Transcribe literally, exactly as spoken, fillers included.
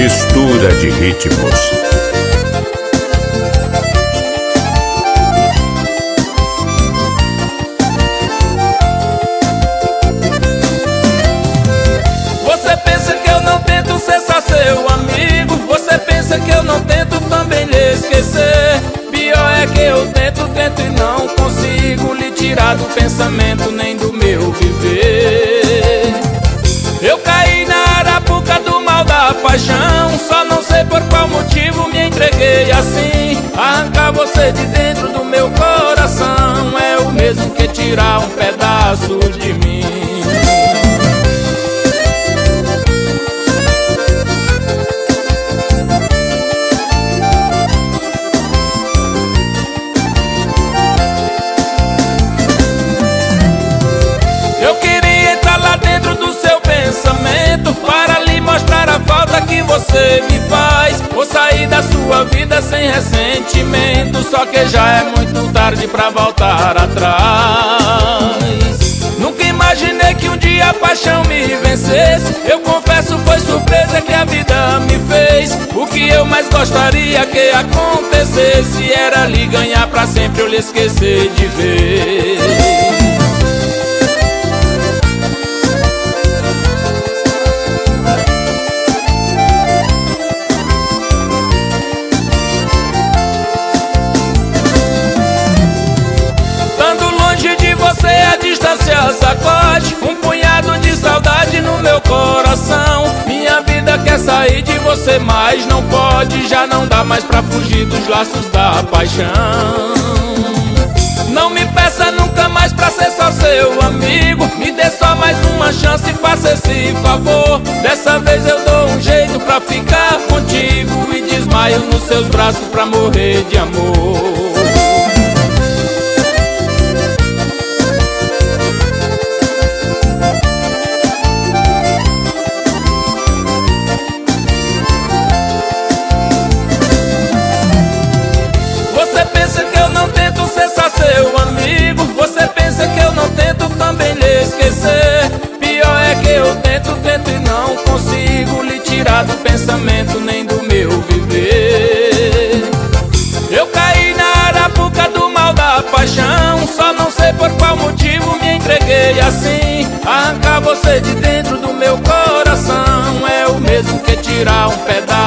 mistura de ritmos. Você pensa que eu não tento ser só seu amigo, você pensa que eu não tento também lhe esquecer. Pior é que eu tento, tento e não consigo lhe tirar do pensamento nem do meu viver. Eu caí na arapuca do mal da paixão, só não sei por qual motivo me entreguei assim. Arrancar você de dentro do meu coração é o mesmo que tirar um pedaço de mim. Eu queria entrar lá dentro do seu pensamento para lhe mostrar a falta que você me faz. Vou sair da sua vida sem ressentimento, só que já é muito tarde pra voltar atrás. Nunca imaginei que um dia a paixão me vencesse. Eu confesso, foi surpresa que a vida me fez. O que eu mais gostaria que acontecesse era lhe ganhar pra sempre, eu lhe esquecer de vez. Você a distância sacode, um punhado de saudade no meu coração. Minha vida quer sair de você, mas não pode. Já não dá mais pra fugir dos laços da paixão. Não me peça nunca mais pra ser só seu amigo, me dê só mais uma chance, faça esse favor. Dessa vez eu dou um jeito pra ficar contigo e desmaio nos seus braços pra morrer de amor. Seu amigo, você pensa que eu não tento também lhe esquecer. Pior é que eu tento, tento e não consigo lhe tirar do pensamento nem do meu viver. Eu caí na arapuca do mal da paixão, só não sei por qual motivo me entreguei assim. Arrancar você de dentro do meu coração é o mesmo que tirar um pedaço